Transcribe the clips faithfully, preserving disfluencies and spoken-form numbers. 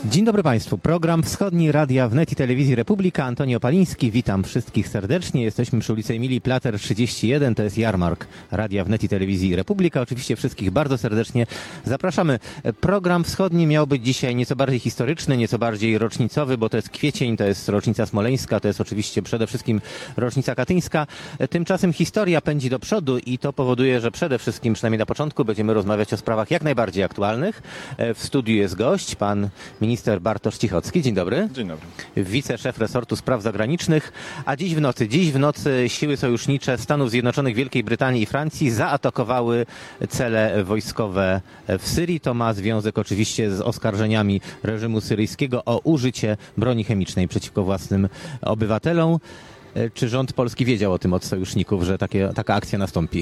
Dzień dobry Państwu. Program Wschodni Radia Wnet i Telewizji Republika. Antoni Opaliński. Witam wszystkich serdecznie. Jesteśmy przy ulicy Emilii Plater trzydzieści jeden. To jest jarmark Radia Wnet i Telewizji Republika. Oczywiście wszystkich bardzo serdecznie zapraszamy. Program Wschodni miał być dzisiaj nieco bardziej historyczny, nieco bardziej rocznicowy, bo to jest kwiecień, to jest rocznica smoleńska, to jest oczywiście przede wszystkim rocznica katyńska. Tymczasem historia pędzi do przodu i to powoduje, że przede wszystkim, przynajmniej na początku, będziemy rozmawiać o sprawach jak najbardziej aktualnych. W studiu jest gość, pan minister Bartosz Cichocki. Dzień dobry. Dzień dobry. Wiceszef resortu spraw zagranicznych. A dziś w nocy, dziś w nocy siły sojusznicze Stanów Zjednoczonych, Wielkiej Brytanii i Francji zaatakowały cele wojskowe w Syrii. To ma związek oczywiście z oskarżeniami reżimu syryjskiego o użycie broni chemicznej przeciwko własnym obywatelom. Czy rząd polski wiedział o tym od sojuszników, że takie, taka akcja nastąpi?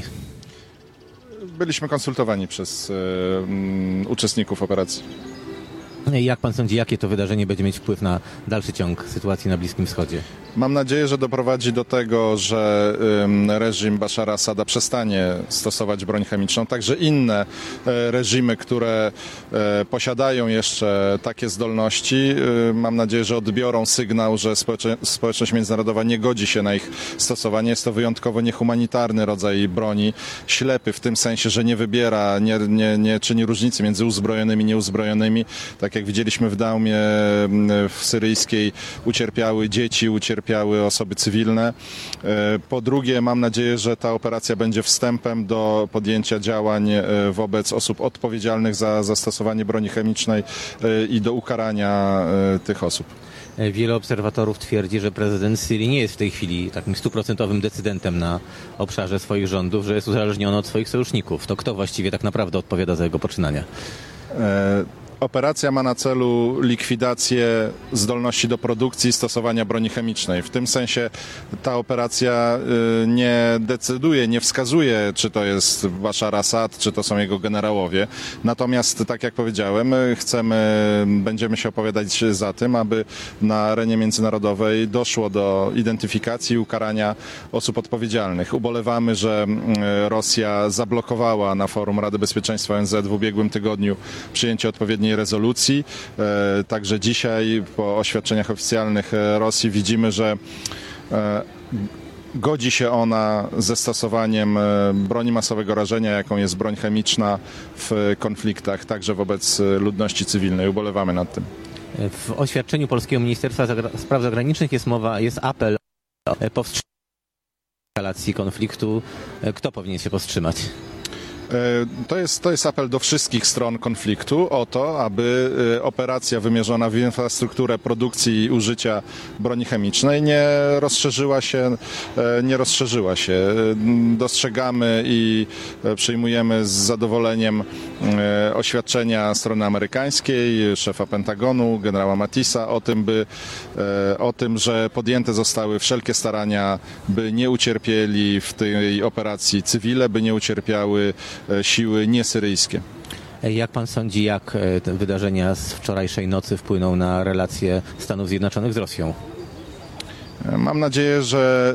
Byliśmy konsultowani przez um, uczestników operacji. Jak pan sądzi, jakie to wydarzenie będzie mieć wpływ na dalszy ciąg sytuacji na Bliskim Wschodzie? Mam nadzieję, że doprowadzi do tego, że um, reżim Bashara Asada przestanie stosować broń chemiczną. Także inne e, reżimy, które e, posiadają jeszcze takie zdolności, e, mam nadzieję, że odbiorą sygnał, że społecze, społeczność międzynarodowa nie godzi się na ich stosowanie. Jest to wyjątkowo niehumanitarny rodzaj broni, ślepy w tym sensie, że nie wybiera, nie, nie, nie czyni różnicy między uzbrojonymi i nieuzbrojonymi. Tak jak widzieliśmy w Daumie w syryjskiej, ucierpiały dzieci, ucierpiały osoby cywilne. Po drugie, mam nadzieję, że ta operacja będzie wstępem do podjęcia działań wobec osób odpowiedzialnych za zastosowanie broni chemicznej i do ukarania tych osób. Wiele obserwatorów twierdzi, że prezydent Syrii nie jest w tej chwili takim stuprocentowym decydentem na obszarze swoich rządów, że jest uzależniony od swoich sojuszników. To kto właściwie tak naprawdę odpowiada za jego poczynania? E Operacja ma na celu likwidację zdolności do produkcji i stosowania broni chemicznej. W tym sensie ta operacja nie decyduje, nie wskazuje, czy to jest Bashar Assad, czy to są jego generałowie. Natomiast, tak jak powiedziałem, chcemy, będziemy się opowiadać za tym, aby na arenie międzynarodowej doszło do identyfikacji i ukarania osób odpowiedzialnych. Ubolewamy, że Rosja zablokowała na forum Rady Bezpieczeństwa O N Z w ubiegłym tygodniu przyjęcie odpowiedniej rezolucji. Także dzisiaj po oświadczeniach oficjalnych Rosji widzimy, że godzi się ona ze stosowaniem broni masowego rażenia, jaką jest broń chemiczna w konfliktach, także wobec ludności cywilnej. Ubolewamy nad tym. W oświadczeniu Polskiego Ministerstwa Spraw Zagranicznych jest mowa, jest apel o powstrzymanie eskalacji konfliktu. Kto powinien się powstrzymać? To jest, to jest apel do wszystkich stron konfliktu o to, aby operacja wymierzona w infrastrukturę produkcji i użycia broni chemicznej nie rozszerzyła się, nie rozszerzyła się. Dostrzegamy i przyjmujemy z zadowoleniem oświadczenia strony amerykańskiej, szefa Pentagonu, generała Mattisa o tym, by, o tym, że podjęte zostały wszelkie starania, by nie ucierpieli w tej operacji cywile, by nie ucierpiały siły niesyryjskie. Jak pan sądzi, jak te wydarzenia z wczorajszej nocy wpłyną na relacje Stanów Zjednoczonych z Rosją? Mam nadzieję, że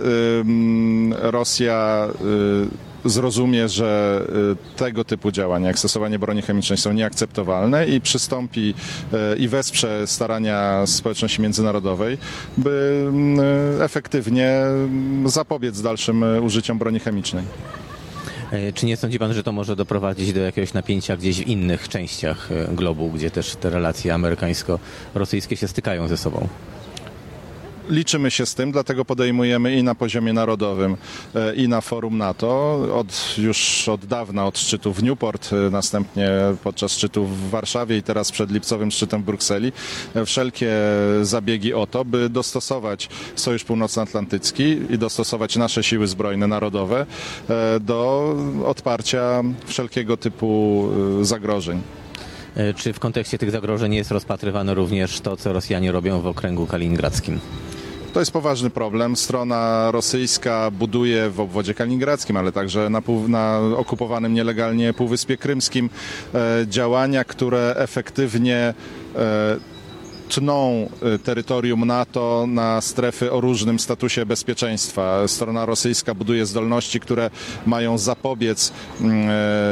Rosja zrozumie, że tego typu działania, jak stosowanie broni chemicznej, są nieakceptowalne i przystąpi i wesprze starania społeczności międzynarodowej, by efektywnie zapobiec dalszym użyciom broni chemicznej. Czy nie sądzi pan, że to może doprowadzić do jakiegoś napięcia gdzieś w innych częściach globu, gdzie też te relacje amerykańsko-rosyjskie się stykają ze sobą? Liczymy się z tym, dlatego podejmujemy i na poziomie narodowym, i na forum NATO, od, już od dawna, od szczytu w Newport, następnie podczas szczytu w Warszawie i teraz przed lipcowym szczytem w Brukseli, wszelkie zabiegi o to, by dostosować Sojusz Północnoatlantycki i dostosować nasze siły zbrojne narodowe do odparcia wszelkiego typu zagrożeń. Czy w kontekście tych zagrożeń jest rozpatrywane również to, co Rosjanie robią w okręgu kaliningradzkim? To jest poważny problem. Strona rosyjska buduje w obwodzie kaliningradzkim, ale także na, pół, na okupowanym nielegalnie Półwyspie Krymskim e, działania, które efektywnie e, tną terytorium NATO na strefy o różnym statusie bezpieczeństwa. Strona rosyjska buduje zdolności, które mają zapobiec e,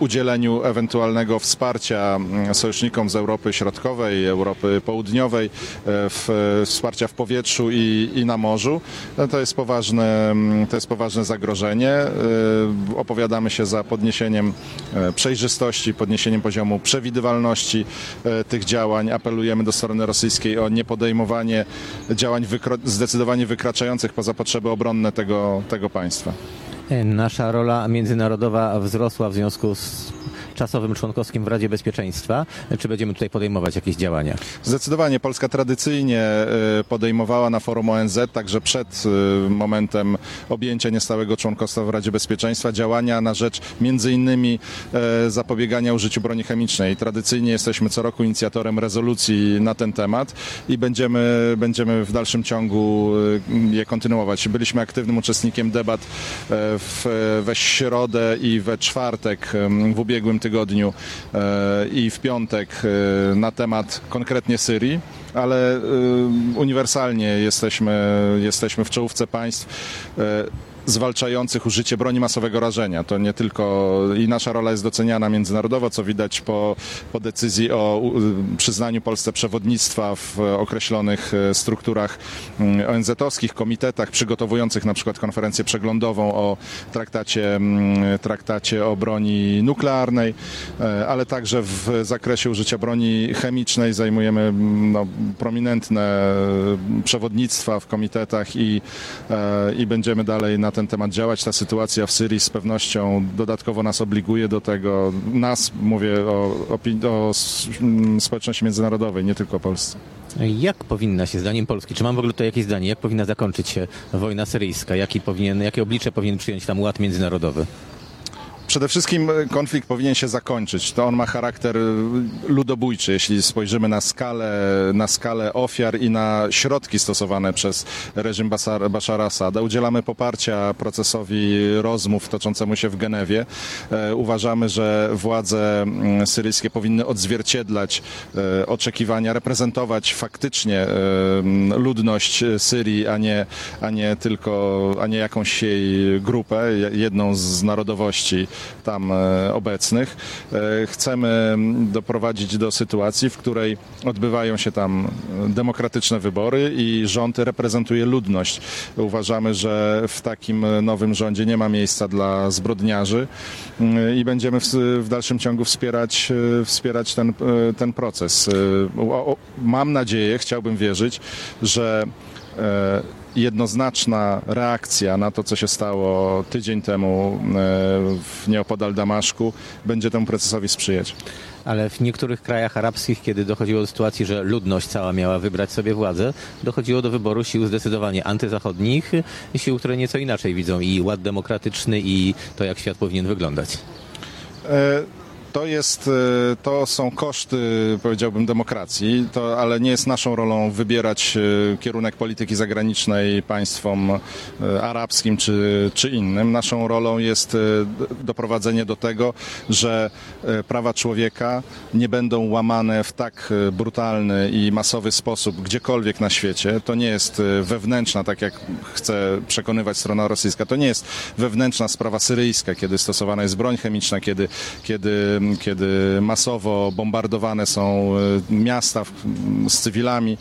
udzieleniu ewentualnego wsparcia sojusznikom z Europy Środkowej, Europy Południowej, w, wsparcia w powietrzu i, i na morzu. To jest poważne, to jest poważne zagrożenie. Opowiadamy się za podniesieniem przejrzystości, podniesieniem poziomu przewidywalności tych działań. Apelujemy do strony rosyjskiej o niepodejmowanie działań wykro- zdecydowanie wykraczających poza potrzeby obronne tego, tego państwa. Nasza rola międzynarodowa wzrosła w związku z czasowym członkowskim w Radzie Bezpieczeństwa. Czy będziemy tutaj podejmować jakieś działania? Zdecydowanie. Polska tradycyjnie podejmowała na forum O N Z, także przed momentem objęcia niestałego członkostwa w Radzie Bezpieczeństwa, działania na rzecz między innymi zapobiegania użyciu broni chemicznej. Tradycyjnie jesteśmy co roku inicjatorem rezolucji na ten temat i będziemy, będziemy w dalszym ciągu je kontynuować. Byliśmy aktywnym uczestnikiem debat w, we środę i we czwartek w ubiegłym tygodniu i w piątek na temat konkretnie Syrii, ale uniwersalnie jesteśmy, jesteśmy w czołówce państw zwalczających użycie broni masowego rażenia. To nie tylko i nasza rola jest doceniana międzynarodowo, co widać po, po decyzji o przyznaniu Polsce przewodnictwa w określonych strukturach O N Z-owskich, komitetach przygotowujących na przykład konferencję przeglądową o traktacie, traktacie o broni nuklearnej, ale także w zakresie użycia broni chemicznej zajmujemy no, prominentne przewodnictwa w komitetach i, i będziemy dalej na ten temat działać. Ta sytuacja w Syrii z pewnością dodatkowo nas obliguje do tego. Nas, mówię o, o, o społeczności międzynarodowej, nie tylko o Polsce. Jak powinna się, zdaniem Polski, czy mam w ogóle tutaj jakieś zdanie, jak powinna zakończyć się wojna syryjska? Jaki powinien, jakie oblicze powinien przyjąć tam ład międzynarodowy? Przede wszystkim konflikt powinien się zakończyć. To on ma charakter ludobójczy, jeśli spojrzymy na skalę, na skalę ofiar i na środki stosowane przez reżim Bashar, Bashara Asada. Udzielamy poparcia procesowi rozmów toczącemu się w Genewie. E, uważamy, że władze syryjskie powinny odzwierciedlać e, oczekiwania, reprezentować faktycznie e, ludność Syrii, a nie, a nie tylko, a nie jakąś jej grupę, jedną z narodowości tam obecnych. Chcemy doprowadzić do sytuacji, w której odbywają się tam demokratyczne wybory i rząd reprezentuje ludność. Uważamy, że w takim nowym rządzie nie ma miejsca dla zbrodniarzy i będziemy w, w dalszym ciągu wspierać, wspierać ten, ten proces. Mam nadzieję, chciałbym wierzyć, że jednoznaczna reakcja na to, co się stało tydzień temu w nieopodal Damaszku, będzie temu procesowi sprzyjać. Ale w niektórych krajach arabskich, kiedy dochodziło do sytuacji, że ludność cała miała wybrać sobie władzę, dochodziło do wyboru sił zdecydowanie antyzachodnich, sił, które nieco inaczej widzą i ład demokratyczny, i to, jak świat powinien wyglądać. E To jest, to są koszty, powiedziałbym, demokracji, to, ale nie jest naszą rolą wybierać kierunek polityki zagranicznej państwom arabskim czy, czy innym. Naszą rolą jest doprowadzenie do tego, że prawa człowieka nie będą łamane w tak brutalny i masowy sposób gdziekolwiek na świecie. To nie jest wewnętrzna, tak jak chce przekonywać strona rosyjska, to nie jest wewnętrzna sprawa syryjska, kiedy stosowana jest broń chemiczna, kiedy, kiedy kiedy masowo bombardowane są miasta z cywilami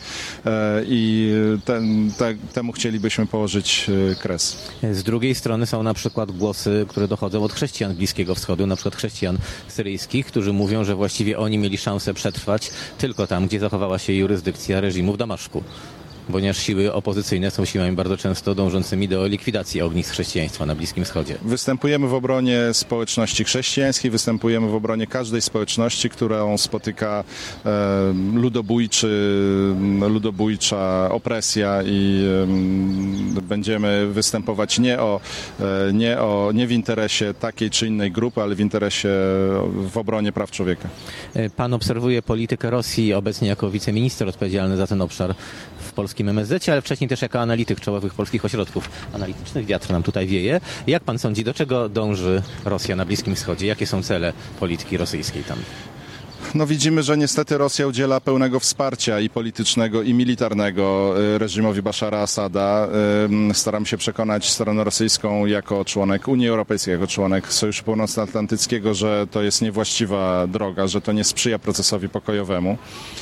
i ten, te, temu chcielibyśmy położyć kres. Z drugiej strony są na przykład głosy, które dochodzą od chrześcijan Bliskiego Wschodu, na przykład chrześcijan syryjskich, którzy mówią, że właściwie oni mieli szansę przetrwać tylko tam, gdzie zachowała się jurysdykcja reżimu w Damaszku. Ponieważ siły opozycyjne są siłami bardzo często dążącymi do likwidacji ognisk chrześcijaństwa na Bliskim Wschodzie. Występujemy w obronie społeczności chrześcijańskiej, występujemy w obronie każdej społeczności, którą spotyka e, ludobójczy, ludobójcza opresja i e, będziemy występować nie, o, e, nie, o, nie w interesie takiej czy innej grupy, ale w interesie, w obronie praw człowieka. Pan obserwuje politykę Rosji obecnie jako wiceminister odpowiedzialny za ten obszar w polskim M S Z, ale wcześniej też jako analityk czołowych polskich ośrodków analitycznych. Wiatr nam tutaj wieje. Jak pan sądzi, do czego dąży Rosja na Bliskim Wschodzie? Jakie są cele polityki rosyjskiej tam? No widzimy, że niestety Rosja udziela pełnego wsparcia i politycznego, i militarnego reżimowi Bashara Asada. Staram się przekonać stronę rosyjską jako członek Unii Europejskiej, jako członek Sojuszu Północnoatlantyckiego, że to jest niewłaściwa droga, że to nie sprzyja procesowi pokojowemu.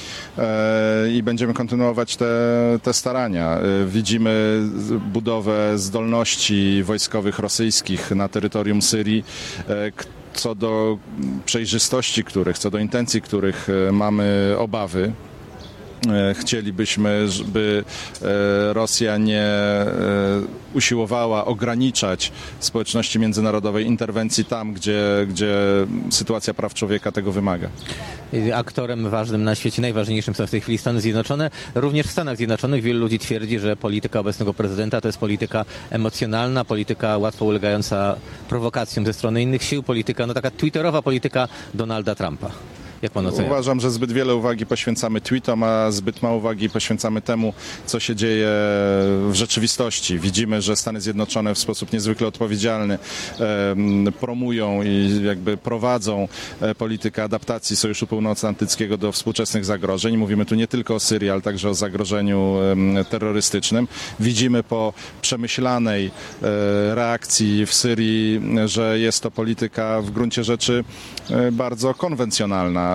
I będziemy kontynuować te, te starania. Widzimy budowę zdolności wojskowych rosyjskich na terytorium Syrii, co do przejrzystości których, co do intencji których mamy obawy. Chcielibyśmy, żeby Rosja nie usiłowała ograniczać społeczności międzynarodowej interwencji tam, gdzie, gdzie sytuacja praw człowieka tego wymaga. Aktorem ważnym na świecie, najważniejszym są w tej chwili Stany Zjednoczone. Również w Stanach Zjednoczonych wielu ludzi twierdzi, że polityka obecnego prezydenta to jest polityka emocjonalna, polityka łatwo ulegająca prowokacjom ze strony innych sił, polityka, no taka twitterowa polityka Donalda Trumpa. Jak pan ocenia? Uważam, że zbyt wiele uwagi poświęcamy tweetom, a zbyt mało uwagi poświęcamy temu, co się dzieje w rzeczywistości. Widzimy, że Stany Zjednoczone w sposób niezwykle odpowiedzialny e, promują i jakby prowadzą e, politykę adaptacji Sojuszu Północnoatlantyckiego do współczesnych zagrożeń. Mówimy tu nie tylko o Syrii, ale także o zagrożeniu e, terrorystycznym. Widzimy po przemyślanej e, reakcji w Syrii, że jest to polityka w gruncie rzeczy e, bardzo konwencjonalna.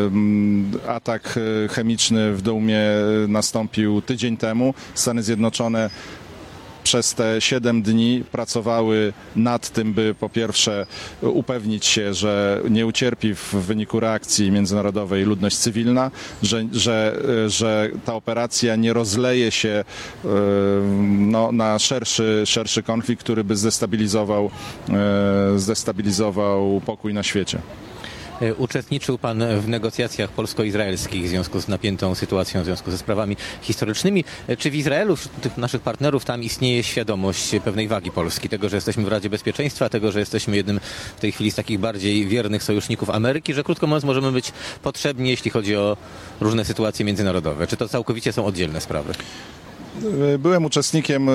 Atak chemiczny w Doumie nastąpił tydzień temu. Stany Zjednoczone przez te siedem dni pracowały nad tym, by po pierwsze upewnić się, że nie ucierpi w wyniku reakcji międzynarodowej ludność cywilna, że, że, że ta operacja nie rozleje się no, na szerszy, szerszy konflikt, który by zdestabilizował, zdestabilizował pokój na świecie. Uczestniczył pan w negocjacjach polsko-izraelskich w związku z napiętą sytuacją, w związku ze sprawami historycznymi. Czy w Izraelu, wśród tych naszych partnerów, tam istnieje świadomość pewnej wagi Polski, tego, że jesteśmy w Radzie Bezpieczeństwa, tego, że jesteśmy jednym w tej chwili z takich bardziej wiernych sojuszników Ameryki, że krótko mówiąc możemy być potrzebni, jeśli chodzi o różne sytuacje międzynarodowe? Czy to całkowicie są oddzielne sprawy? Byłem uczestnikiem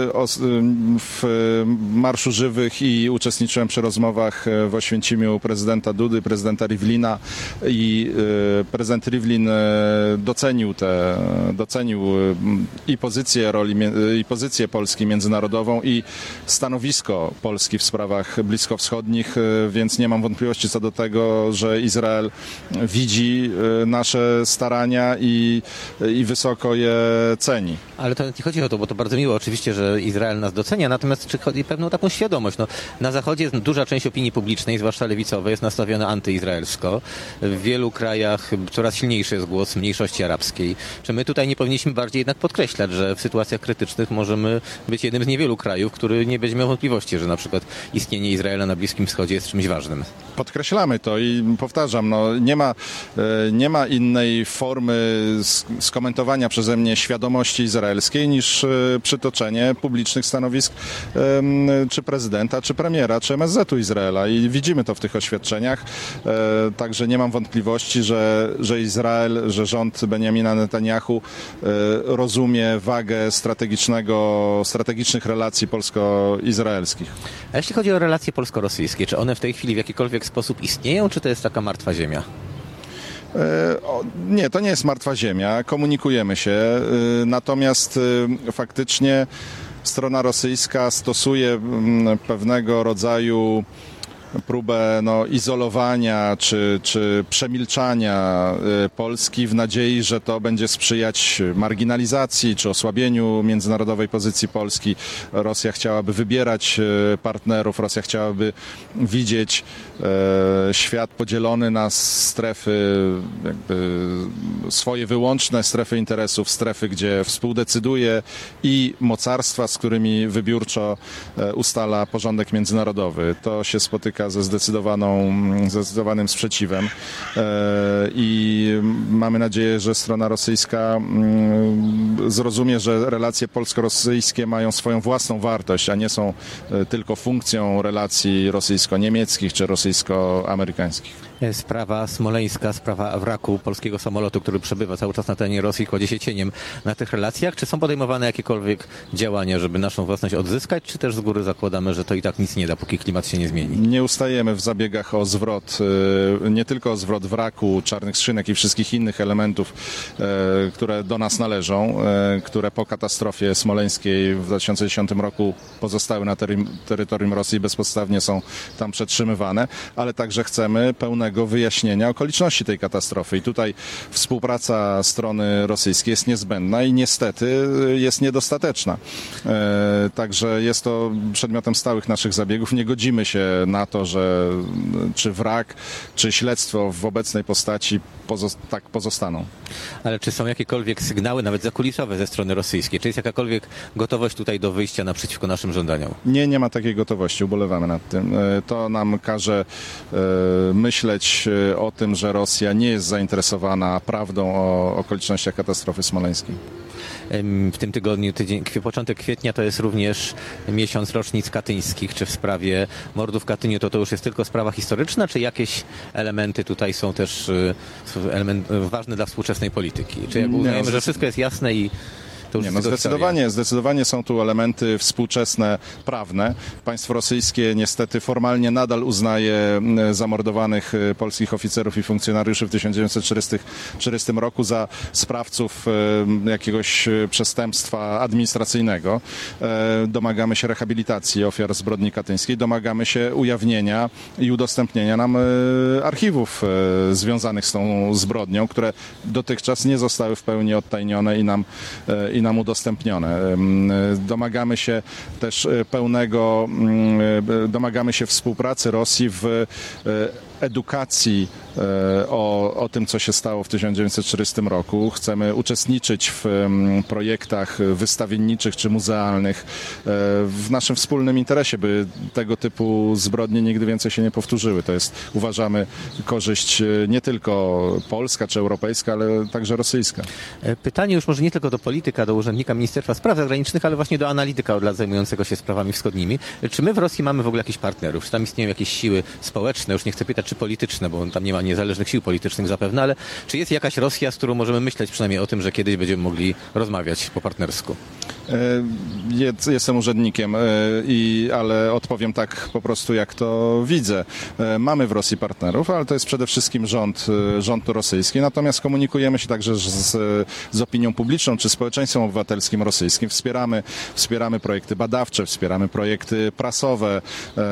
w Marszu Żywych i uczestniczyłem przy rozmowach w Oświęcimiu prezydenta Dudy, prezydenta Rivlina i prezydent Rivlin docenił te, docenił i pozycję roli, i pozycję Polski międzynarodową i stanowisko Polski w sprawach bliskowschodnich, więc nie mam wątpliwości co do tego, że Izrael widzi nasze starania i, i wysoko je ceni. Ale to nie chodzi o to, bo to bardzo miło oczywiście, że Izrael nas docenia, natomiast czy chodzi o pewną taką świadomość? No, na Zachodzie duża część opinii publicznej, zwłaszcza lewicowej, jest nastawiona antyizraelsko. W wielu krajach coraz silniejszy jest głos mniejszości arabskiej. Czy my tutaj nie powinniśmy bardziej jednak podkreślać, że w sytuacjach krytycznych możemy być jednym z niewielu krajów, który nie będzie miał wątpliwości, że na przykład istnienie Izraela na Bliskim Wschodzie jest czymś ważnym? Podkreślamy to i powtarzam, no, nie ma, nie ma innej formy skomentowania przeze mnie świadomości izraelskiej niż przytoczenie publicznych stanowisk czy prezydenta, czy premiera, czy M S Z u Izraela i widzimy to w tych oświadczeniach. Także nie mam wątpliwości, że, że Izrael, że rząd Benjamina Netanyahu rozumie wagę strategicznego, strategicznych relacji polsko-izraelskich. A jeśli chodzi o relacje polsko-rosyjskie, czy one w tej chwili w jakikolwiek sposób istnieją, czy to jest taka martwa ziemia? Nie, to nie jest martwa ziemia, komunikujemy się, natomiast faktycznie strona rosyjska stosuje pewnego rodzaju próbę no, izolowania czy, czy przemilczania Polski w nadziei, że to będzie sprzyjać marginalizacji czy osłabieniu międzynarodowej pozycji Polski. Rosja chciałaby wybierać partnerów, Rosja chciałaby widzieć e, świat podzielony na strefy, jakby swoje wyłączne strefy interesów, strefy, gdzie współdecyduje i mocarstwa, z którymi wybiórczo e, ustala porządek międzynarodowy. To się spotyka ze zdecydowaną, zdecydowanym sprzeciwem i mamy nadzieję, że strona rosyjska zrozumie, że relacje polsko-rosyjskie mają swoją własną wartość, a nie są tylko funkcją relacji rosyjsko-niemieckich czy rosyjsko-amerykańskich. Sprawa smoleńska, sprawa wraku polskiego samolotu, który przebywa cały czas na terenie Rosji, kładzie się cieniem na tych relacjach. Czy są podejmowane jakiekolwiek działania, żeby naszą własność odzyskać, czy też z góry zakładamy, że to i tak nic nie da, póki klimat się nie zmieni? Nie ustajemy w zabiegach o zwrot, nie tylko o zwrot wraku, czarnych skrzynek i wszystkich innych elementów, które do nas należą, które po katastrofie smoleńskiej w dwa tysiące dziesiątym roku pozostały na terytorium Rosji i bezpodstawnie są tam przetrzymywane, ale także chcemy pełnego wyjaśnienia okoliczności tej katastrofy. I tutaj współpraca strony rosyjskiej jest niezbędna i niestety jest niedostateczna. E, także jest to przedmiotem stałych naszych zabiegów. Nie godzimy się na to, że czy wrak, czy śledztwo w obecnej postaci pozo- tak pozostaną. Ale czy są jakiekolwiek sygnały, nawet zakulisowe ze strony rosyjskiej? Czy jest jakakolwiek gotowość tutaj do wyjścia naprzeciwko naszym żądaniom? Nie, nie ma takiej gotowości. Ubolewamy nad tym. E, to nam każe e, myśleć o tym, że Rosja nie jest zainteresowana prawdą o okolicznościach katastrofy smoleńskiej. W tym tygodniu, tydzień, początek kwietnia to jest również miesiąc rocznic katyńskich. Czy w sprawie mordów w Katyniu to to już jest tylko sprawa historyczna, czy jakieś elementy tutaj są też element, ważne dla współczesnej polityki? Czy jak uznajemy, nie, że wszystko jest jasne i Nie, no zdecydowanie, zdecydowanie są tu elementy współczesne, prawne. Państwo rosyjskie niestety formalnie nadal uznaje zamordowanych polskich oficerów i funkcjonariuszy w tysiąc dziewięćset czterdziestym roku za sprawców jakiegoś przestępstwa administracyjnego. Domagamy się rehabilitacji ofiar zbrodni katyńskiej, domagamy się ujawnienia i udostępnienia nam archiwów związanych z tą zbrodnią, które dotychczas nie zostały w pełni odtajnione i nam i nam udostępnione. Domagamy się też pełnego, domagamy się współpracy Rosji w edukacji o, o tym, co się stało w tysiąc dziewięćset czterdziestym roku. Chcemy uczestniczyć w projektach wystawienniczych czy muzealnych w naszym wspólnym interesie, by tego typu zbrodnie nigdy więcej się nie powtórzyły. To jest, uważamy, korzyść nie tylko polska czy europejska, ale także rosyjska. Pytanie już może nie tylko do polityka, do urzędnika Ministerstwa Spraw Zagranicznych, ale właśnie do analityka od lat zajmującego się sprawami wschodnimi. Czy my w Rosji mamy w ogóle jakichś partnerów? Czy tam istnieją jakieś siły społeczne? Już nie chcę pytać, czy polityczne, bo tam nie ma niezależnych sił politycznych zapewne, ale czy jest jakaś Rosja, z którą możemy myśleć przynajmniej o tym, że kiedyś będziemy mogli rozmawiać po partnersku? Jestem urzędnikiem, i, ale odpowiem tak po prostu, jak to widzę. Mamy w Rosji partnerów, ale to jest przede wszystkim rząd, rząd rosyjski, natomiast komunikujemy się także z, z opinią publiczną czy społeczeństwem obywatelskim rosyjskim. Wspieramy, wspieramy projekty badawcze, wspieramy projekty prasowe,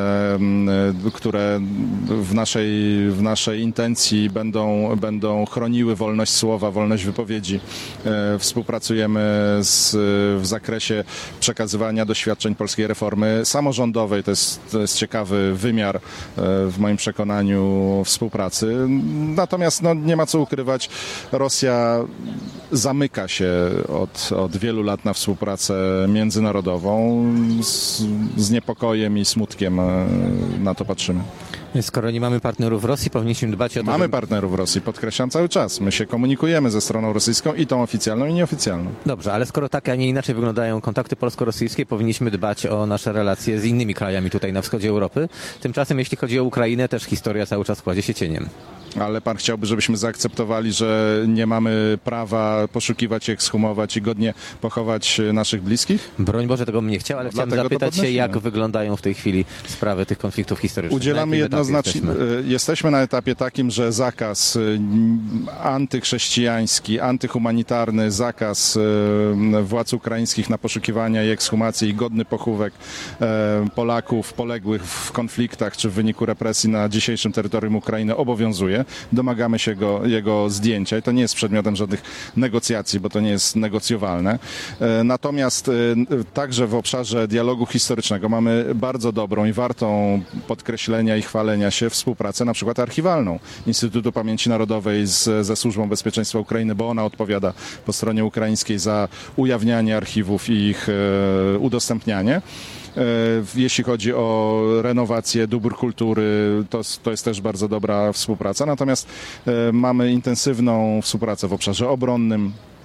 które w naszej, w naszej intencji będą, będą chroniły wolność słowa, wolność wypowiedzi. Współpracujemy z, w zakresie przekazywania doświadczeń polskiej reformy samorządowej. To jest, to jest ciekawy wymiar w moim przekonaniu współpracy. Natomiast no, nie ma co ukrywać, Rosja zamyka się od, od wielu lat na współpracę międzynarodową. Z, z niepokojem i smutkiem na to patrzymy. Skoro nie mamy partnerów w Rosji, powinniśmy dbać o to, Mamy żeby... partnerów w Rosji, podkreślam cały czas. My się komunikujemy ze stroną rosyjską i tą oficjalną, i nieoficjalną. Dobrze, ale skoro tak, a nie inaczej wyglądają kontakty polsko-rosyjskie, powinniśmy dbać o nasze relacje z innymi krajami tutaj na wschodzie Europy. Tymczasem, jeśli chodzi o Ukrainę, też historia cały czas kładzie się cieniem. Ale pan chciałby, żebyśmy zaakceptowali, że nie mamy prawa poszukiwać, ekshumować i godnie pochować naszych bliskich? Broń Boże, tego bym nie chciał, ale no, chciałem zapytać się, jak wyglądają w tej chwili sprawy tych konfliktów historycznych. Udzielamy jednoznacznie. Jesteśmy? jesteśmy na etapie takim, że zakaz antychrześcijański, antyhumanitarny, zakaz władz ukraińskich na poszukiwania i ekshumację i godny pochówek Polaków poległych w konfliktach czy w wyniku represji na dzisiejszym terytorium Ukrainy obowiązuje. Domagamy się go, jego zdjęcia i to nie jest przedmiotem żadnych negocjacji, bo to nie jest negocjowalne. Natomiast także w obszarze dialogu historycznego mamy bardzo dobrą i wartą podkreślenia i chwalenia się współpracę na przykład archiwalną Instytutu Pamięci Narodowej z, ze Służbą Bezpieczeństwa Ukrainy, bo ona odpowiada po stronie ukraińskiej za ujawnianie archiwów i ich e, udostępnianie. Jeśli chodzi o renowację dóbr kultury, to, to jest też bardzo dobra współpraca. Natomiast mamy intensywną współpracę w obszarze obronnym,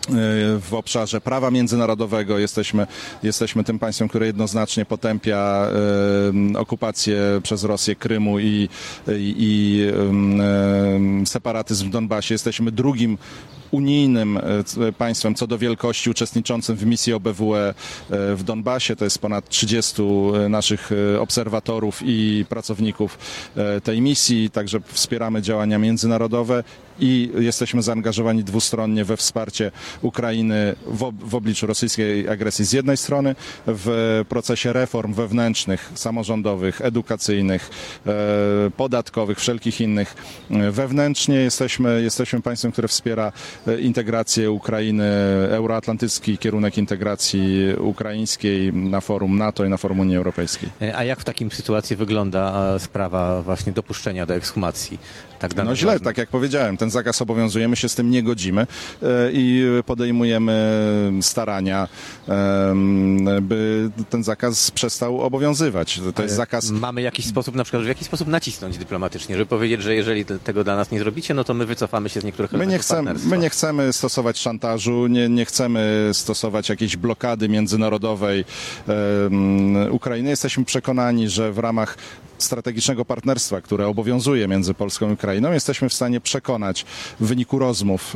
w obszarze prawa międzynarodowego. Jesteśmy, jesteśmy tym państwem, które jednoznacznie potępia e, okupację przez Rosję Krymu i, i, i e, separatyzm w Donbasie. Jesteśmy drugim unijnym państwem co do wielkości uczestniczącym w misji O B W E w Donbasie. To jest ponad trzydziestu naszych obserwatorów i pracowników tej misji. Także wspieramy działania międzynarodowe i jesteśmy zaangażowani dwustronnie we wsparcie Ukrainy w, ob w obliczu rosyjskiej agresji z jednej strony, w procesie reform wewnętrznych, samorządowych, edukacyjnych, e, podatkowych, wszelkich innych. Wewnętrznie jesteśmy, jesteśmy państwem, które wspiera integrację Ukrainy, euroatlantycki kierunek integracji ukraińskiej na forum NATO i na forum Unii Europejskiej. A jak w takim sytuacji wygląda sprawa właśnie dopuszczenia do ekshumacji? Tak no źle, ważne. Tak jak powiedziałem, ten zakaz obowiązuje, my się z tym nie godzimy i podejmujemy starania, by ten zakaz przestał obowiązywać. To jest zakaz... Mamy jakiś sposób, na przykład, w jaki sposób nacisnąć dyplomatycznie, żeby powiedzieć, że jeżeli tego dla nas nie zrobicie, no to my wycofamy się z niektórych my nie chcemy, My nie chcemy stosować szantażu, nie, nie chcemy stosować jakiejś blokady międzynarodowej um, Ukrainy. Jesteśmy przekonani, że w ramach strategicznego partnerstwa, które obowiązuje między Polską i Ukrainą, jesteśmy w stanie przekonać w wyniku rozmów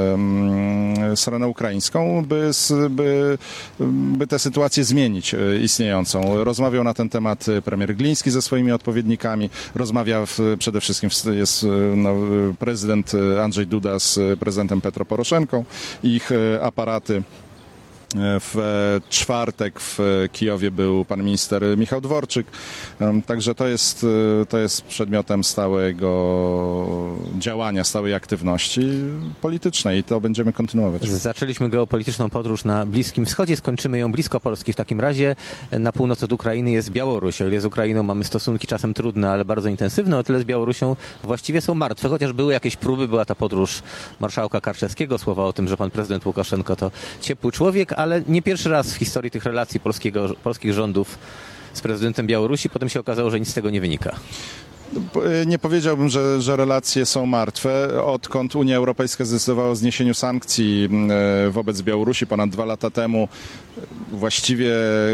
e, stronę ukraińską, by, by, by tę sytuację zmienić e, istniejącą. Rozmawiał na ten temat premier Gliński ze swoimi odpowiednikami, rozmawia w, przede wszystkim jest no, prezydent Andrzej Duda z prezydentem Petro Poroszenką, ich e, aparaty. W czwartek w Kijowie był pan minister Michał Dworczyk, także to jest, to jest przedmiotem stałego działania, stałej aktywności politycznej i to będziemy kontynuować. Zaczęliśmy geopolityczną podróż na Bliskim Wschodzie, skończymy ją blisko Polski. W takim razie na północ od Ukrainy jest Białoruś. O ile z Ukrainą mamy stosunki czasem trudne, ale bardzo intensywne, o tyle z Białorusią właściwie są martwe, chociaż były jakieś próby, była ta podróż marszałka Karczewskiego, słowa o tym, że pan prezydent Łukaszenko to ciepły człowiek, ale nie pierwszy raz w historii tych relacji polskiego, polskich rządów z prezydentem Białorusi. Potem się okazało, że nic z tego nie wynika. Nie powiedziałbym, że, że relacje są martwe. Odkąd Unia Europejska zdecydowała o zniesieniu sankcji wobec Białorusi ponad dwa lata temu, właściwie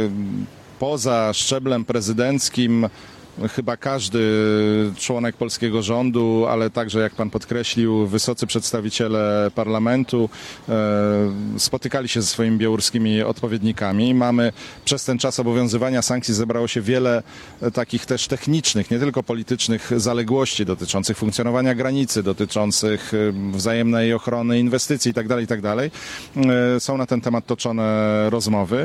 poza szczeblem prezydenckim chyba każdy członek polskiego rządu, ale także, jak pan podkreślił, wysocy przedstawiciele parlamentu e, spotykali się ze swoimi białoruskimi odpowiednikami. Mamy przez ten czas obowiązywania sankcji zebrało się wiele takich też technicznych, nie tylko politycznych zaległości dotyczących funkcjonowania granicy, dotyczących wzajemnej ochrony inwestycji itd., itd. E, są na ten temat toczone rozmowy.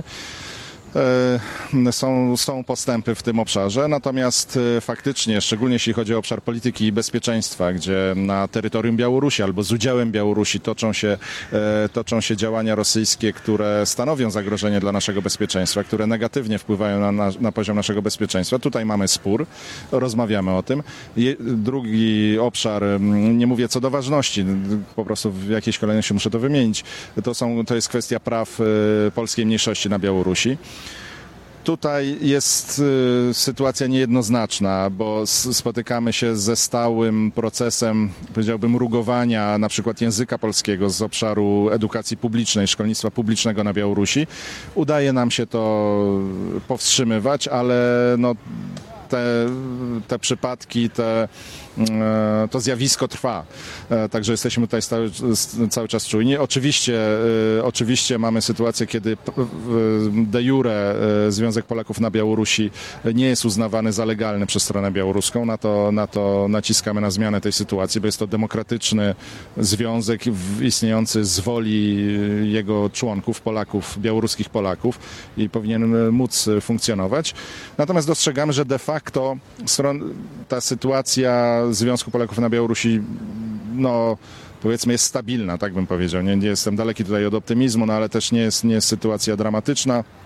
Są, są postępy w tym obszarze, natomiast faktycznie, szczególnie jeśli chodzi o obszar polityki i bezpieczeństwa, gdzie na terytorium Białorusi albo z udziałem Białorusi toczą się, toczą się działania rosyjskie, które stanowią zagrożenie dla naszego bezpieczeństwa, które negatywnie wpływają na, na, na poziom naszego bezpieczeństwa. Tutaj mamy spór, rozmawiamy o tym. Je, drugi obszar, nie mówię co do ważności, po prostu w jakiejś kolejności muszę to wymienić, to, są, to jest kwestia praw polskiej mniejszości na Białorusi. Tutaj jest y, sytuacja niejednoznaczna, bo spotykamy się ze stałym procesem, powiedziałbym, rugowania na przykład języka polskiego z obszaru edukacji publicznej, szkolnictwa publicznego na Białorusi. Udaje nam się to powstrzymywać, ale no, te, te przypadki, te to zjawisko trwa. Także jesteśmy tutaj cały, cały czas czujni. Oczywiście, oczywiście mamy sytuację, kiedy de jure Związek Polaków na Białorusi nie jest uznawany za legalny przez stronę białoruską. Na to, na to naciskamy na zmianę tej sytuacji, bo jest to demokratyczny związek istniejący z woli jego członków, Polaków, białoruskich Polaków i powinien móc funkcjonować. Natomiast dostrzegamy, że de facto ta sytuacja Związku Polaków na Białorusi, no powiedzmy, jest stabilna, tak bym powiedział. Nie, nie jestem daleki tutaj od optymizmu, no ale też nie jest, nie jest sytuacja dramatyczna.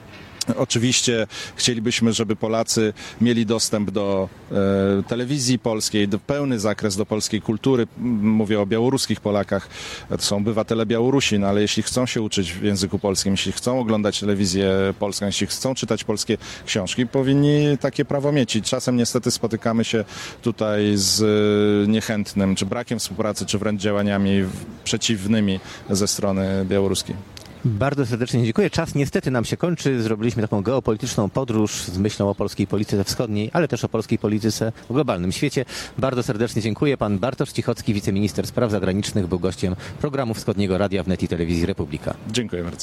Oczywiście chcielibyśmy, żeby Polacy mieli dostęp do e, telewizji polskiej, do pełny zakres do polskiej kultury. Mówię o białoruskich Polakach, to są obywatele Białorusi, no ale jeśli chcą się uczyć w języku polskim, jeśli chcą oglądać telewizję polską, jeśli chcą czytać polskie książki, powinni takie prawo mieć. I czasem niestety spotykamy się tutaj z niechętnym, czy brakiem współpracy, czy wręcz działaniami przeciwnymi ze strony białoruskiej. Bardzo serdecznie dziękuję. Czas niestety nam się kończy. Zrobiliśmy taką geopolityczną podróż z myślą o polskiej polityce wschodniej, ale też o polskiej polityce w globalnym świecie. Bardzo serdecznie dziękuję. Pan Bartosz Cichocki, wiceminister spraw zagranicznych, był gościem programu Wschodniego Radia Wnet i Telewizji Republika. Dziękuję bardzo.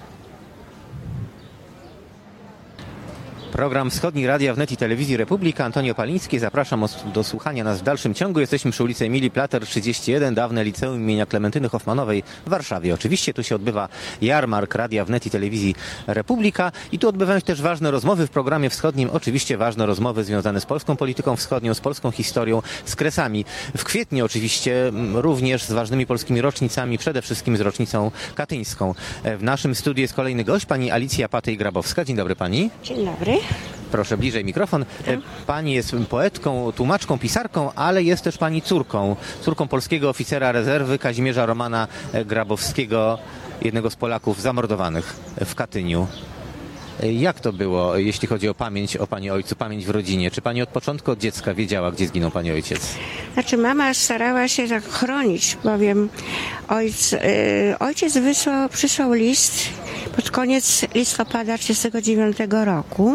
Program Wschodni Radia Wnet i Telewizji Republika. Antonio Paliński. Zapraszam do słuchania nas w dalszym ciągu. Jesteśmy przy ulicy Emilii Plater trzydzieści jeden, dawne liceum imienia Klementyny Hoffmanowej w Warszawie. Oczywiście tu się odbywa jarmark Radia Wnet i Telewizji Republika i tu odbywają się też ważne rozmowy w programie wschodnim. Oczywiście ważne rozmowy związane z polską polityką wschodnią, z polską historią, z kresami. W kwietniu oczywiście również z ważnymi polskimi rocznicami, przede wszystkim z rocznicą katyńską. W naszym studiu jest kolejny gość, pani Alicja Patej-Grabowska. Dzień dobry pani. Dzień dobry. Proszę, bliżej mikrofon. Pani jest poetką, tłumaczką, pisarką, ale jest też pani córką. Córką polskiego oficera rezerwy Kazimierza Romana Grabowskiego, jednego z Polaków zamordowanych w Katyniu. Jak to było, jeśli chodzi o pamięć o pani ojcu, pamięć w rodzinie? Czy pani od początku, od dziecka wiedziała, gdzie zginął pani ojciec? Znaczy mama starała się tak chronić, bowiem ojc, yy, ojciec wysłał, przysłał list pod koniec listopada tysiąc dziewięćset trzydziestego dziewiątego roku.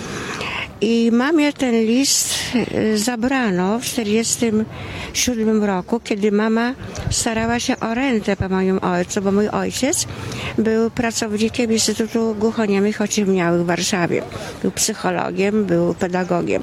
I mamie ten list zabrano w tysiąc dziewięćset czterdziestym siódmym roku, kiedy mama starała się o rentę po moim ojcu, bo mój ojciec był pracownikiem Instytutu Głuchoniemych Ociemniałych w Warszawie. Był psychologiem, był pedagogiem.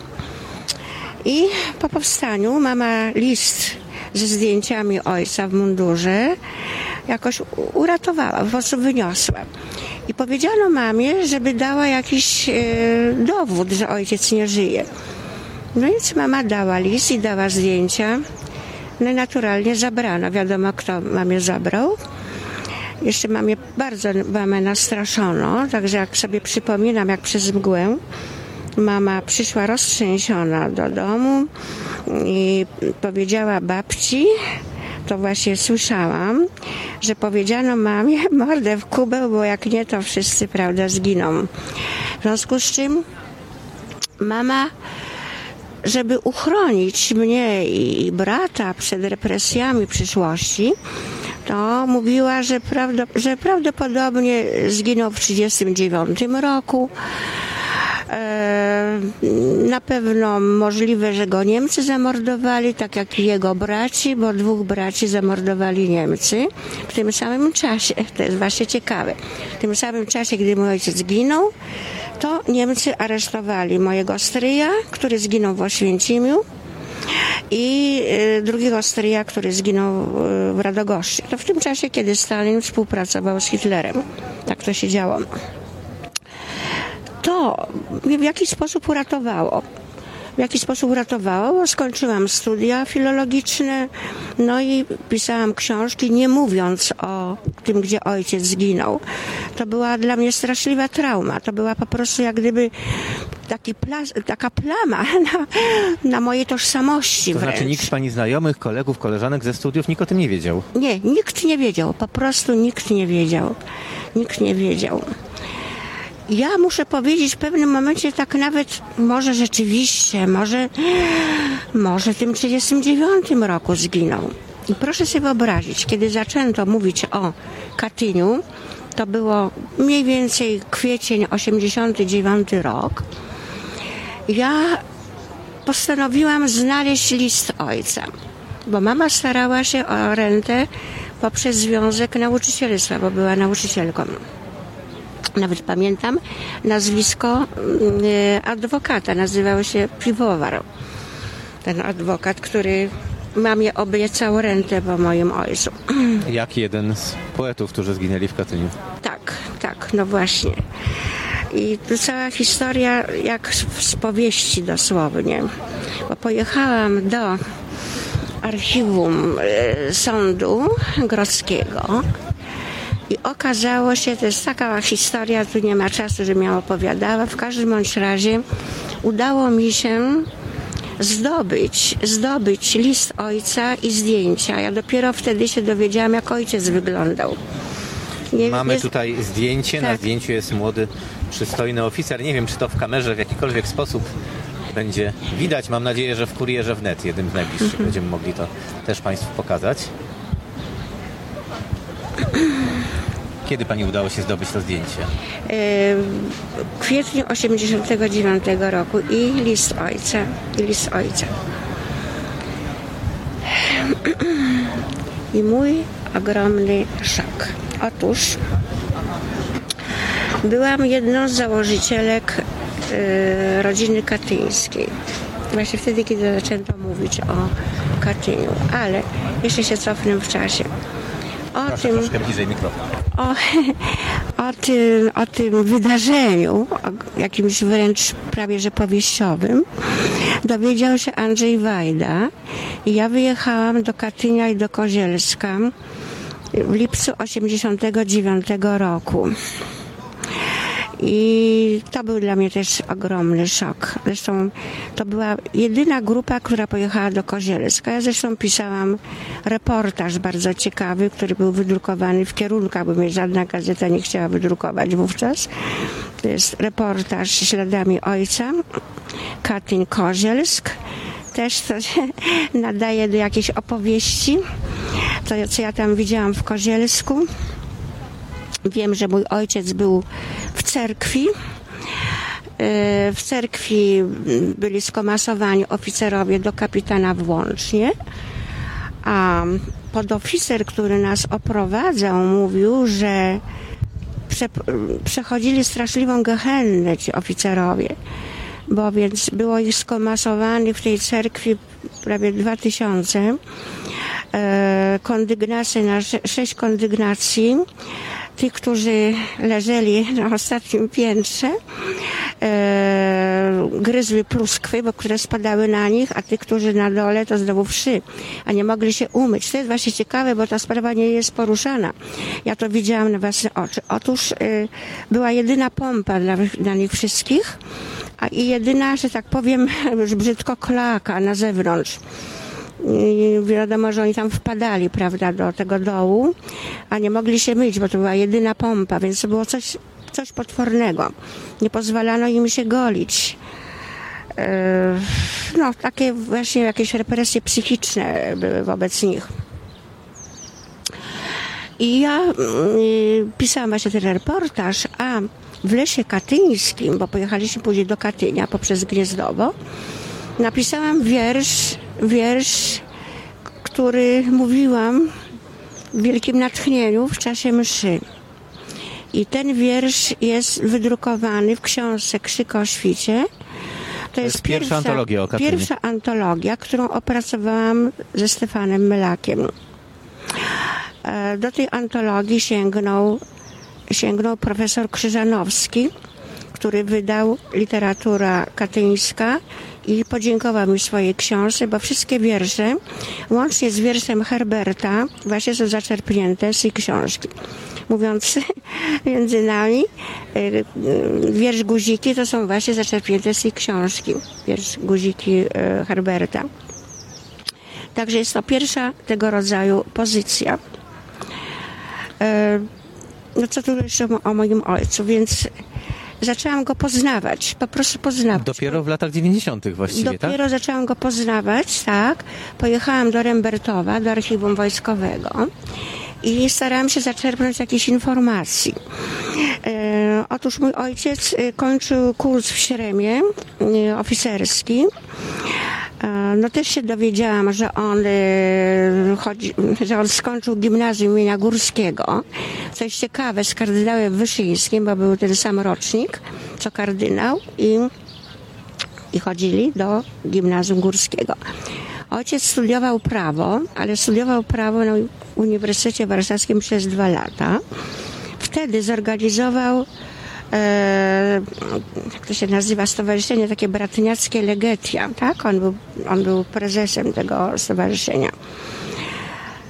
I po powstaniu mama list ze zdjęciami ojca w mundurze jakoś uratowała, po prostu wyniosła. I powiedziano mamie, żeby dała jakiś e, dowód, że ojciec nie żyje. No więc mama dała list i dała zdjęcia. No i naturalnie zabrano. Wiadomo, kto mamie zabrał. Jeszcze mamie bardzo mamę nastraszono, także jak sobie przypominam, jak przez mgłę, mama przyszła roztrzęsiona do domu i powiedziała babci, to właśnie słyszałam, że powiedziano mamie, mordę w kubę, bo jak nie, to wszyscy, prawda, zginą. W związku z czym mama, żeby uchronić mnie i brata przed represjami przyszłości, to mówiła, że, prawdo, że prawdopodobnie zginął w trzydziestym dziewiątym roku. Na pewno możliwe, że go Niemcy zamordowali, tak jak i jego braci, bo dwóch braci zamordowali Niemcy w tym samym czasie. To jest właśnie ciekawe. W tym samym czasie, gdy mój ojciec zginął, to Niemcy aresztowali mojego stryja, który zginął w Oświęcimiu, i drugiego stryja, który zginął w Radogoszczy. To w tym czasie, kiedy Stalin współpracował z Hitlerem. Tak to się działo. To mnie w jakiś sposób uratowało. W jaki sposób uratowało, bo skończyłam studia filologiczne, no i pisałam książki, nie mówiąc o tym, gdzie ojciec zginął. To była dla mnie straszliwa trauma. To była po prostu jak gdyby taki pla- taka plama na, na mojej tożsamości To wręcz. znaczy nikt z pani znajomych, kolegów, koleżanek ze studiów, nikt o tym nie wiedział? Nie, nikt nie wiedział. Po prostu nikt nie wiedział. Nikt nie wiedział. Ja muszę powiedzieć w pewnym momencie tak nawet, może rzeczywiście, może, może w tym trzydziestym dziewiątym roku zginął. I proszę sobie wyobrazić, kiedy zaczęto mówić o Katyniu, to było mniej więcej kwiecień osiemdziesiąty dziewiąty rok, ja postanowiłam znaleźć list ojca, bo mama starała się o rentę poprzez Związek Nauczycielstwa, bo była nauczycielką. Nawet pamiętam nazwisko y, adwokata, nazywał się Piwowar. Ten adwokat, który mamie obiecał rentę po moim ojcu. Jak jeden z poetów, którzy zginęli w Katyniu. Tak, tak, no właśnie. I to cała historia jak z powieści dosłownie. Bo pojechałam do archiwum y, sądu grodzkiego I okazało się, to jest taka historia, tu nie ma czasu, żebym ją opowiadała. W każdym bądź razie udało mi się zdobyć, zdobyć list ojca i zdjęcia. Ja dopiero wtedy się dowiedziałam, jak ojciec wyglądał. Nie, Mamy jest... tutaj zdjęcie, tak. Na zdjęciu jest młody, przystojny oficer. Nie wiem, czy to w kamerze w jakikolwiek sposób będzie widać. Mam nadzieję, że w Kurierze Wnet, jednym z najbliższych, mhm. będziemy mogli to też Państwu pokazać. Kiedy Pani udało się zdobyć to zdjęcie? W kwietniu osiemdziesiątego dziewiątego roku i list ojca, i list ojca. I mój ogromny szok. Otóż byłam jedną z założycielek y, rodziny katyńskiej. Właśnie wtedy, kiedy zaczęto mówić o Katyniu. Ale jeszcze się cofnę w czasie. O Proszę, tym, troszkę bliżej mikrofon. O, o, tym, o tym wydarzeniu, o jakimś wręcz prawie że powieściowym, dowiedział się Andrzej Wajda i ja wyjechałam do Katynia i do Kozielska w lipcu osiemdziesiątego dziewiątego roku. I to był dla mnie też ogromny szok. Zresztą to była jedyna grupa, która pojechała do Kozielska. Ja zresztą pisałam reportaż bardzo ciekawy, który był wydrukowany w kierunkach, bo mnie żadna gazeta nie chciała wydrukować wówczas. To jest reportaż śladami ojca, Katyń-Kozielsk. Też to się nadaje do jakiejś opowieści, to co ja tam widziałam w Kozielsku. Wiem, że mój ojciec był w cerkwi. W cerkwi byli skomasowani oficerowie do kapitana włącznie, a podoficer, który nas oprowadzał, mówił, że prze, przechodzili straszliwą gehennę ci oficerowie, bo więc było ich skomasowanych w tej cerkwi prawie dwa tysiące. Kondygnacji na sześć kondygnacji. Tych, którzy leżeli na ostatnim piętrze, e, gryzły pluskwy, bo które spadały na nich, a tych, którzy na dole, to znowu wszy, a nie mogli się umyć. To jest właśnie ciekawe, bo ta sprawa nie jest poruszana. Ja to widziałam na własne oczy. Otóż e, była jedyna pompa dla, dla nich wszystkich, a i jedyna, że tak powiem, już brzydko kloaka na zewnątrz. I wiadomo, że oni tam wpadali, prawda, do tego dołu, a nie mogli się myć, bo to była jedyna pompa, więc to było coś, coś potwornego. Nie pozwalano im się golić. No, takie właśnie jakieś represje psychiczne były wobec nich. I ja y, pisałam właśnie ten reportaż, a w Lesie Katyńskim, bo pojechaliśmy później do Katynia poprzez Gniezdowo, napisałam wiersz, wiersz, który mówiłam w wielkim natchnieniu w czasie mszy. I ten wiersz jest wydrukowany w książce Krzyk o świcie. To, to jest, jest pierwsza, pierwsza antologia o Katyniu. Pierwsza antologia, którą opracowałam ze Stefanem Mylakiem. Do tej antologii sięgnął, sięgnął profesor Krzyżanowski, który wydał Literatura Katyńska i podziękował mi w swojej książce, bo wszystkie wiersze, łącznie z wierszem Herberta, właśnie są zaczerpnięte z tej książki. Mówiąc między nami, wiersz Guziki to są właśnie zaczerpnięte z tej książki. Wiersz Guziki Herberta. Także jest to pierwsza tego rodzaju pozycja. No co tu jeszcze o moim ojcu, więc zaczęłam go poznawać, po prostu poznawać. Dopiero w latach dziewięćdziesiątych właściwie, Dopiero tak? Dopiero zaczęłam go poznawać, tak. Pojechałam do Rembertowa, do archiwum wojskowego i starałam się zaczerpnąć jakichś informacji. E, otóż mój ojciec kończył kurs w Śremie e, oficerski. No też się dowiedziałam, że on, chodzi, że on skończył gimnazjum imienia Górskiego. Coś ciekawe, z kardynałem Wyszyńskim, bo był ten sam rocznik, co kardynał i, i chodzili do gimnazjum Górskiego. Ojciec studiował prawo, ale studiował prawo na Uniwersytecie Warszawskim przez dwa lata. Wtedy zorganizował E, jak to się nazywa, stowarzyszenie takie bratniackie Legetia, tak? On był, on był prezesem tego stowarzyszenia.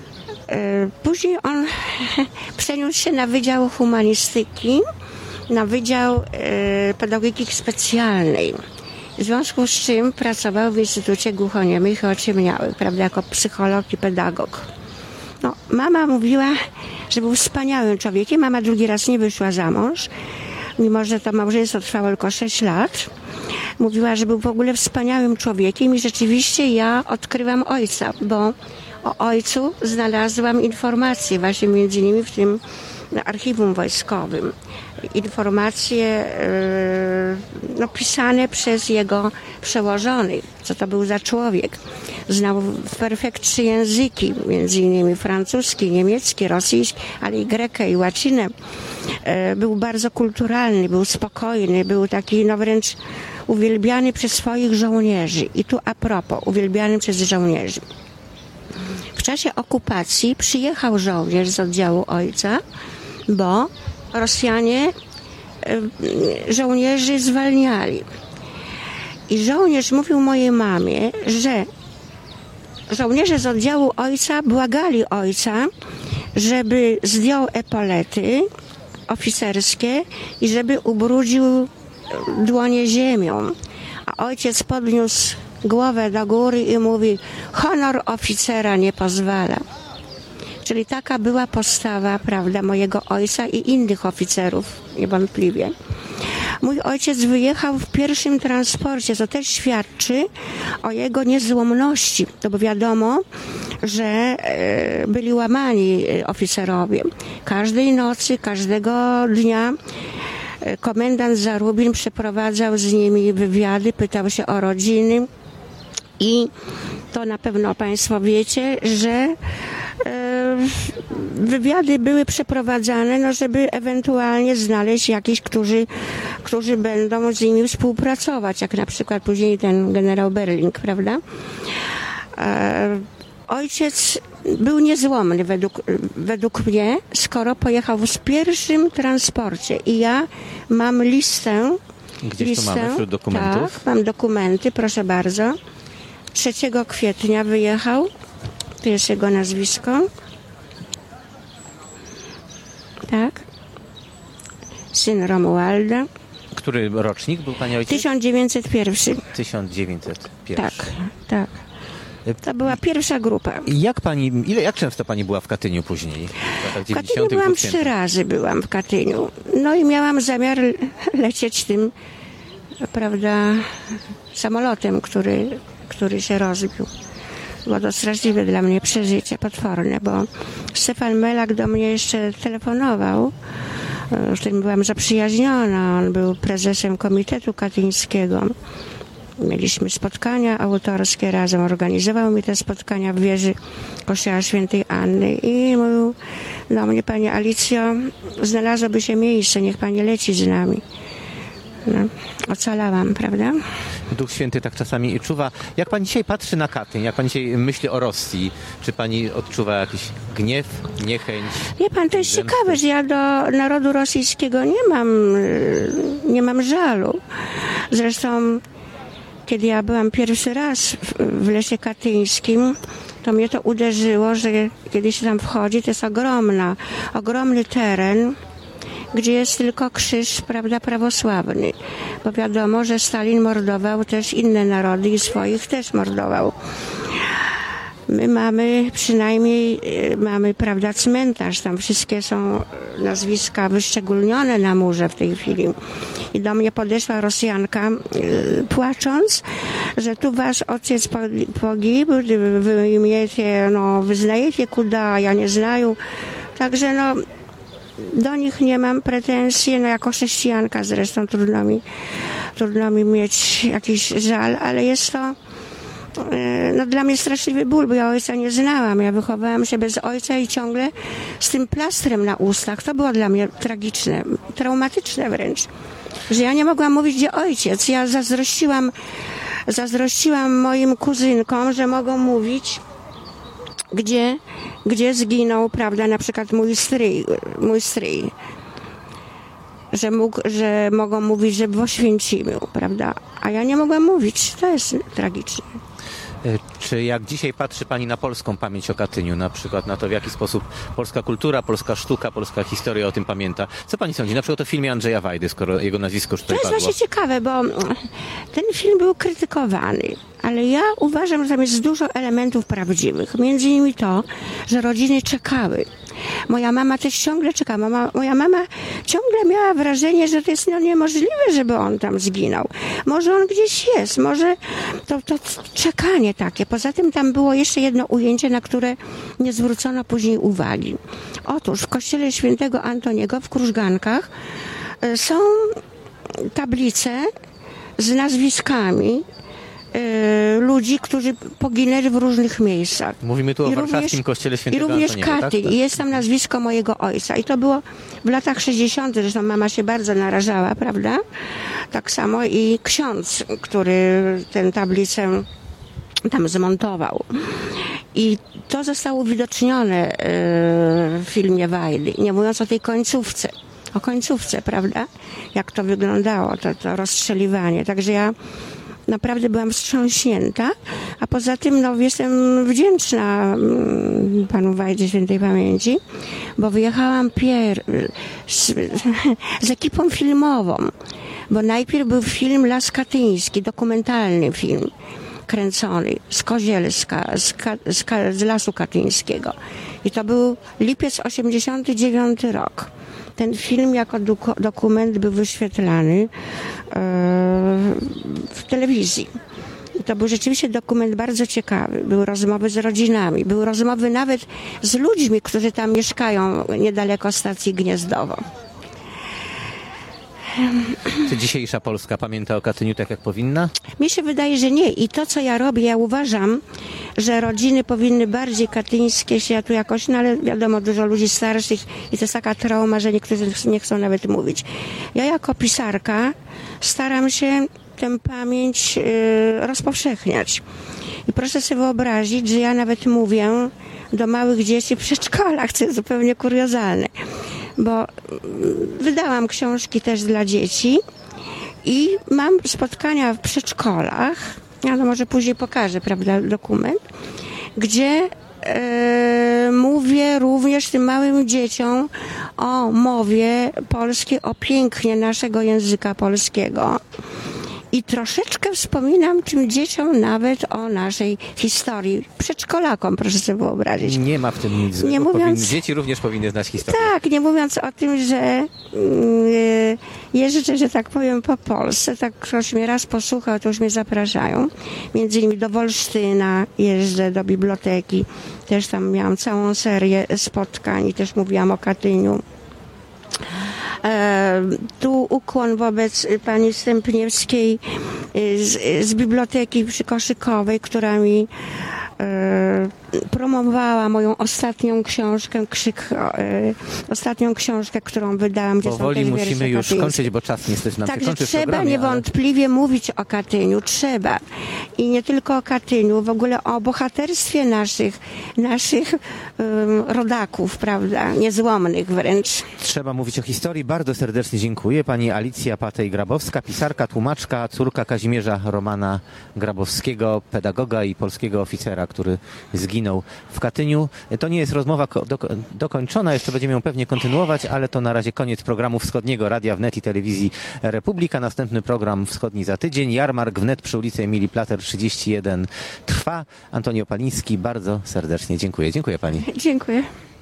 Później on przeniósł się na Wydział Humanistyki, na Wydział Pedagogiki Specjalnej. W związku z czym pracował w Instytucie Głuchoniemych i Ociemniałych, prawda, jako psycholog i pedagog. No, mama mówiła, że był wspaniałym człowiekiem. Mama drugi raz nie wyszła za mąż, mimo że to małżeństwo trwało tylko sześć lat. Mówiła, że był w ogóle wspaniałym człowiekiem i rzeczywiście ja odkrywam ojca, bo o ojcu znalazłam informacje właśnie między innymi w tym archiwum wojskowym. Informacje yy, no, pisane przez jego przełożonych, co to był za człowiek. Znał w perfekcji języki, między innymi francuski, niemiecki, rosyjski, ale i grekę i łacinę. Yy, był bardzo kulturalny, był spokojny, był taki no wręcz uwielbiany przez swoich żołnierzy. I tu a propos, uwielbiany przez żołnierzy. W czasie okupacji przyjechał żołnierz z oddziału ojca, bo Rosjanie żołnierzy zwalniali. I żołnierz mówił mojej mamie, że żołnierze z oddziału ojca błagali ojca, żeby zdjął epolety oficerskie i żeby ubrudził dłonie ziemią. A ojciec podniósł głowę do góry i mówi: honor oficera nie pozwala. Czyli taka była postawa, prawda, mojego ojca i innych oficerów, niewątpliwie. Mój ojciec wyjechał w pierwszym transporcie, co też świadczy o jego niezłomności. To bo wiadomo, że e, byli łamani oficerowie. Każdej nocy, każdego dnia e, komendant Zarubin przeprowadzał z nimi wywiady, pytał się o rodziny i to na pewno Państwo wiecie, że wywiady były przeprowadzane, no żeby ewentualnie znaleźć jakichś, którzy, którzy będą z nimi współpracować, jak na przykład później ten generał Berling, prawda? Ojciec był niezłomny według, według mnie, skoro pojechał w pierwszym transporcie i ja mam listę. Gdzieś listę, tu mamy wśród dokumentów? Tak, mam dokumenty, proszę bardzo. trzeciego kwietnia wyjechał. Tu jest jego nazwisko. Tak. Syn Romualda. Który rocznik był pani ojciec? tysiąc dziewięćset jeden. tysiąc dziewięćset jeden. Tak, tak. To była pierwsza grupa. Jak pani, ile, jak często pani była w Katyniu później? W, w Katyniu byłam trzy razy, byłam w Katyniu. No i miałam zamiar lecieć tym, prawda, samolotem, który, który się rozbił. Było to straszliwe dla mnie przeżycie, potworne, bo Stefan Melak do mnie jeszcze telefonował, z którym byłam zaprzyjaźniona. On był prezesem Komitetu Katyńskiego. Mieliśmy spotkania autorskie razem, organizował mi te spotkania w wieży Kościoła Świętej Anny i mówił do mnie: pani Alicjo, znalazłoby się miejsce, niech pani leci z nami. No, ocalałam, prawda? Duch Święty tak czasami czuwa. Jak pani dzisiaj patrzy na Katyń, jak pani dzisiaj myśli o Rosji, czy pani odczuwa jakiś gniew, niechęć? Wie pan, to jest ciekawe, że ja do narodu rosyjskiego nie mam, nie mam żalu. Zresztą, kiedy ja byłam pierwszy raz w, w Lesie Katyńskim, to mnie to uderzyło, że kiedy się tam wchodzi, to jest ogromna, ogromny teren, gdzie jest tylko krzyż, prawda, prawosławny. Bo wiadomo, że Stalin mordował też inne narody i swoich też mordował. My mamy przynajmniej, mamy, prawda, cmentarz, tam wszystkie są nazwiska wyszczególnione na murze w tej chwili. I do mnie podeszła Rosjanka, yy, płacząc, że tu wasz ojciec pogił, wy imiecie, no, wyznajecie kuda, ja nie znają. Także no, do nich nie mam pretensji, no jako chrześcijanka zresztą trudno mi, trudno mi mieć jakiś żal, ale jest to no dla mnie straszliwy ból, bo ja ojca nie znałam. Ja wychowałam się bez ojca i ciągle z tym plastrem na ustach. To było dla mnie tragiczne, traumatyczne wręcz, że ja nie mogłam mówić, gdzie ojciec. Ja zazdrościłam, zazdrościłam moim kuzynkom, że mogą mówić, gdzie, gdzie zginął, prawda, na przykład mój stryj, mój stryj. Że, mógł, że mogą mówić, że w Oświęcimiu, prawda? A ja nie mogłam mówić. To jest tragiczne. Czy jak dzisiaj patrzy pani na polską pamięć o Katyniu, na przykład na to, w jaki sposób polska kultura, polska sztuka, polska historia o tym pamięta? Co pani sądzi? Na przykład o filmie Andrzeja Wajdy, skoro jego nazwisko już tutaj To jest padło. właśnie ciekawe, bo ten film był krytykowany, ale ja uważam, że tam jest dużo elementów prawdziwych. Między innymi to, że rodziny czekały. Moja mama też ciągle czeka. Mama, moja mama ciągle miała wrażenie, że to jest no, niemożliwe, żeby on tam zginął. Może on gdzieś jest, może to, to czekanie takie. Poza tym tam było jeszcze jedno ujęcie, na które nie zwrócono później uwagi. Otóż w kościele świętego Antoniego w Krużgankach y, są tablice z nazwiskami y, ludzi, którzy poginęli w różnych miejscach. Mówimy tu o I warszawskim również- kościele I świętego również Antoniego, Katyń. tak? I jest tam nazwisko mojego ojca. I to było w latach sześćdziesiątych. Zresztą mama się bardzo narażała, prawda? Tak samo i ksiądz, który tę tablicę tam zmontował. I to zostało uwidocznione yy, w filmie Wajdy. Nie mówiąc o tej końcówce. O końcówce, prawda? Jak to wyglądało, to, to rozstrzeliwanie. Także ja naprawdę byłam wstrząśnięta, a poza tym no, jestem wdzięczna mm, panu Wajdzie świętej pamięci, bo wyjechałam pier... z, z ekipą filmową, bo najpierw był film Las Katyński, dokumentalny film kręcony z Kozielska, z, Ka... z, Ka... z Lasu Katyńskiego. I to był lipiec osiemdziesiąty dziewiąty rok. Ten film jako doku- dokument był wyświetlany e, w telewizji. I to był rzeczywiście dokument bardzo ciekawy. Były rozmowy z rodzinami, były rozmowy nawet z ludźmi, którzy tam mieszkają niedaleko stacji Gniezdowo. Czy dzisiejsza Polska pamięta o Katyniu tak, jak powinna? Mi się wydaje, że nie. I to, co ja robię, ja uważam, że rodziny powinny bardziej katyńskie się tu jakoś, no ale wiadomo, dużo ludzi starszych i to jest taka trauma, że niektórzy nie chcą nawet mówić. Ja jako pisarka staram się tę pamięć yy, rozpowszechniać. I proszę sobie wyobrazić, że ja nawet mówię do małych dzieci w przedszkolach, co jest zupełnie kuriozalne. Bo wydałam książki też dla dzieci i mam spotkania w przedszkolach, ja to może później pokażę, prawda, dokument, gdzie e, mówię również tym małym dzieciom o mowie polskiej, o pięknie naszego języka polskiego. I troszeczkę wspominam tym dzieciom nawet o naszej historii. Przedszkolakom, proszę sobie wyobrazić. Nie ma w tym nic złego. Nie mówiąc- Powinny, dzieci również powinny znać historię. Tak, nie mówiąc o tym, że yy, jeżdżę, że tak powiem, po Polsce. Tak ktoś mnie raz posłuchał, to już mnie zapraszają. Między innymi do Wolsztyna jeżdżę, do biblioteki. Też tam miałam całą serię spotkań i też mówiłam o Katyniu. E, tu ukłon wobec pani Stępniewskiej z, z biblioteki przykoszykowej, która mi e, promowała moją ostatnią książkę, krzyk, e, ostatnią książkę, którą wydałam, gdzie Powoli są też musimy wiersze już katyńskie. kończyć, bo czas niestety nam się Także kończy w trzeba programie, niewątpliwie mówić o Katyniu, trzeba. I nie tylko o Katyniu, w ogóle o bohaterstwie naszych, naszych um, rodaków, prawda, niezłomnych wręcz. Trzeba mówić o historii. Bardzo serdecznie dziękuję. Pani Alicja Patej-Grabowska, pisarka, tłumaczka, córka Kazimierza Romana Grabowskiego, pedagoga i polskiego oficera, który zginął w Katyniu. To nie jest rozmowa ko- do- dokończona, jeszcze będziemy ją pewnie kontynuować, ale to na razie koniec programu Wschodniego Radia Wnet i Telewizji Republika. Następny program Wschodni za tydzień. Jarmark Wnet przy ulicy Emilii Plater trzydzieści jeden trwa. Antoni Opaliński, bardzo serdecznie dziękuję. Dziękuję pani. Dziękuję.